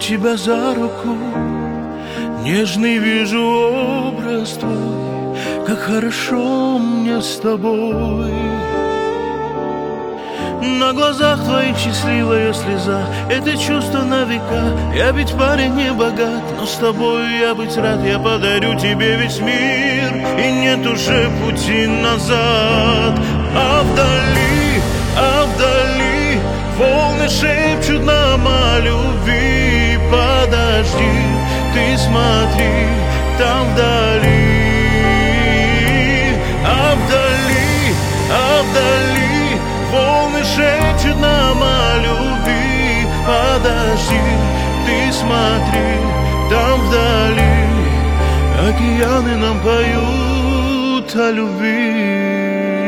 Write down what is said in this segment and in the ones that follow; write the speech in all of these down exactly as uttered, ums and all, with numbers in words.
тебя за руку, нежный вижу образ твой, как хорошо мне с тобой. На глазах твоих счастливая слеза, это чувство на века. Я ведь парень не богат, но с тобой я быть рад. Я подарю тебе весь мир, и нет уже пути назад. А вдали, а вдали волны шепчут нам о любви. Подожди, ты смотри, там вдали. А вдали, а вдали волны шепчут нам о любви. Подожди, ты смотри, там вдали океаны нам поют о любви.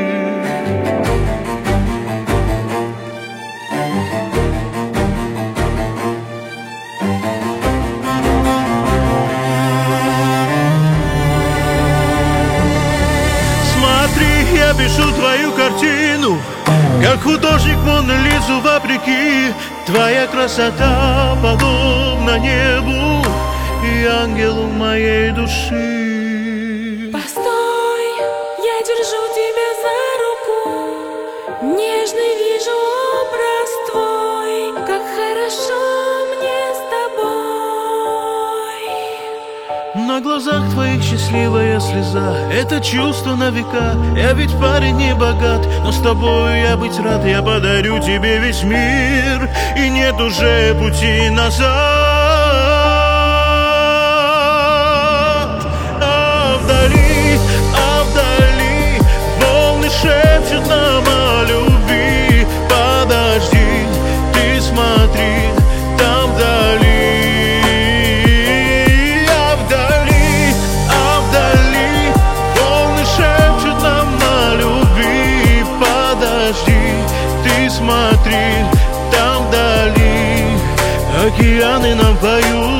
Смотри, я пишу твою картину, как художник Мону Лизу вопреки. Твоя красота подобна небу и ангелу моей души. Постой, я держу тебя за руку, нежный вижу образ твой, как хорошо мне с тобой. На глазах твоих счастливая слеза, это чувство на века. Я ведь парень не богат, но с тобой я быть рад. Я подарю тебе весь мир, и нет уже пути назад. А вдали, а вдали волны шепчут нам о любви. Подожди, ты смотри, там вдали. Ты смотри, там вдали океаны нам поют